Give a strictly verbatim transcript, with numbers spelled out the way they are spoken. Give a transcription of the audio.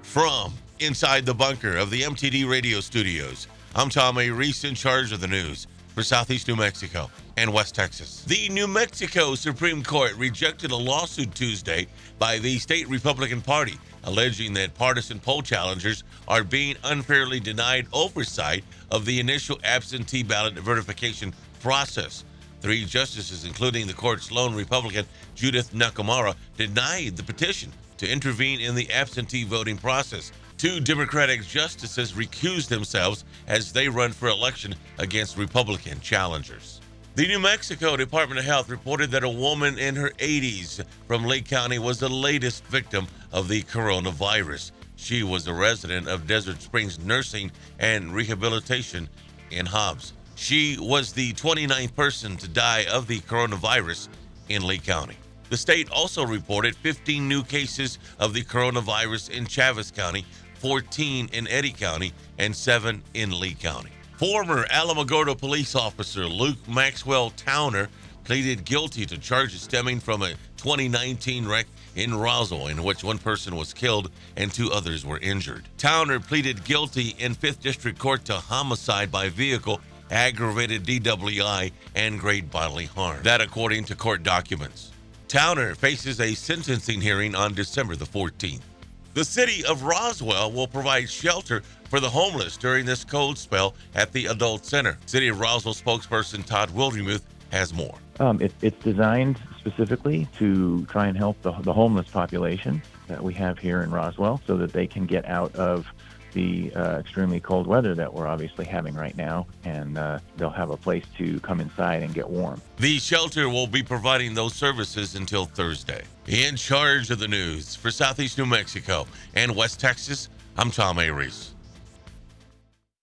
From inside the bunker of the M T D radio studios, I'm Tom A. Reese, in charge of the news for Southeast New Mexico and West Texas. The New Mexico Supreme Court rejected a lawsuit Tuesday by the state Republican Party, alleging that partisan poll challengers are being unfairly denied oversight of the initial absentee ballot verification process. Three justices, including the court's lone Republican, Judith Nakamura, denied the petition to intervene in the absentee voting process. Two Democratic justices recused themselves as they run for election against Republican challengers. The New Mexico Department of Health reported that a woman in her eighties from Lake County was the latest victim of the coronavirus. She was a resident of Desert Springs Nursing and Rehabilitation in Hobbs. She was the twenty-ninth person to die of the coronavirus in Lake County. The state also reported fifteen new cases of the coronavirus in Chaves County, fourteen in Eddy County, and seven in Lee County. Former Alamogordo police officer Luke Maxwell Towner pleaded guilty to charges stemming from a twenty nineteen wreck in Roswell, in which one person was killed and two others were injured. Towner pleaded guilty in fifth District Court to homicide by vehicle, aggravated D W I, and great bodily harm. That according to court documents. Towner faces a sentencing hearing on December the fourteenth. The city of Roswell will provide shelter for the homeless during this cold spell at the Adult Center. City of Roswell spokesperson Todd Wildermuth has more. Um, it, it's designed specifically to try and help the, the homeless population that we have here in Roswell so that they can get out of the uh, extremely cold weather that we're obviously having right now, and uh, they'll have a place to come inside and get warm. The shelter will be providing those services until Thursday. In charge of the news for Southeast New Mexico and West Texas, I'm Tom A. Reese.